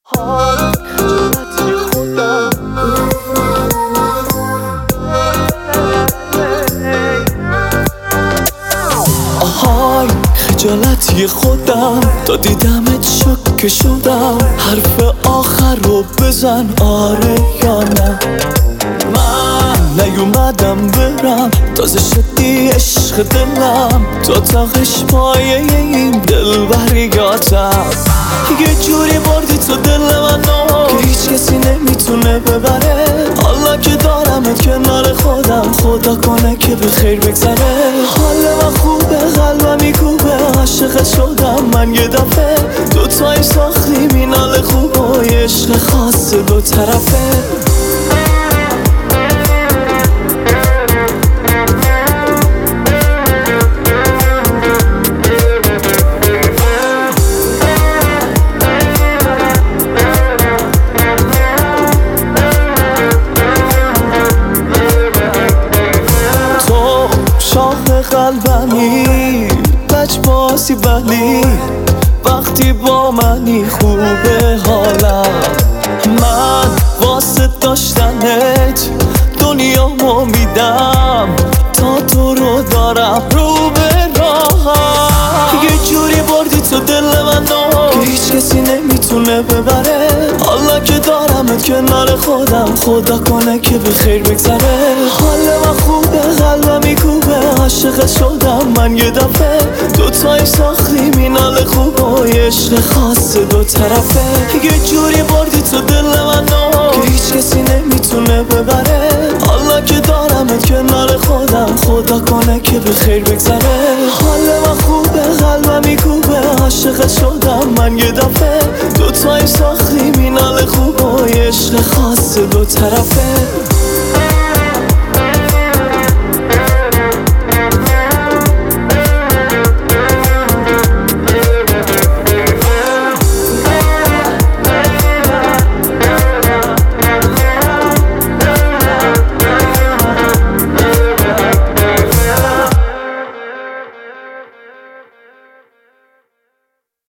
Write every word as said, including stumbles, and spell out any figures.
حال خجالتی خودم آهای خجالتی خودم تا دیدمت شوکه شدم. حرف آخر رو بزن آره یا نه. من نیومدم برم تازه شدی عشق دلم. تو تاقش پایه این دل بریاتم. یه جوری بردی تو دل منو که هیچ کسی نمیتونه ببره. حالا که دارمت کنار خودم خدا کنه که به خیر بگذره. حال من خوبه قلبم میکوبه عاشقت شدم من یه دفعه. دوتایی ساختیم این حال خوب و یه عشق خاص دو طرفه. قلبمی بچ باسی ولی وقتی با منی خوبه حالم. من واسه داشتنت دنیامو میدم تا تو رو دارم رو به راهم. یه جوری بردی تو دل منو که هیچ کسی نمیتونه ببره. حالا که دارمت کنار خودم خدا کنه که به خیر بگذره. حال من خوبه قلبم میکوبه عاشقت شدم من یه دفعه. دوتایی ساختیم این حال خوب و یه عشق خاص دو طرفه. یه جوری بردی تو دل منو که هیچ کسی نمیتونه ببره. حالا که دارمت کنار خودم خدا کنه که به خیر بگذره. حال من خوبه قلبم میکوبه عاشقت شدم من یه دفعه. دوتایی ساختیم این حال خوب و یه عشق خاص دو طرفه.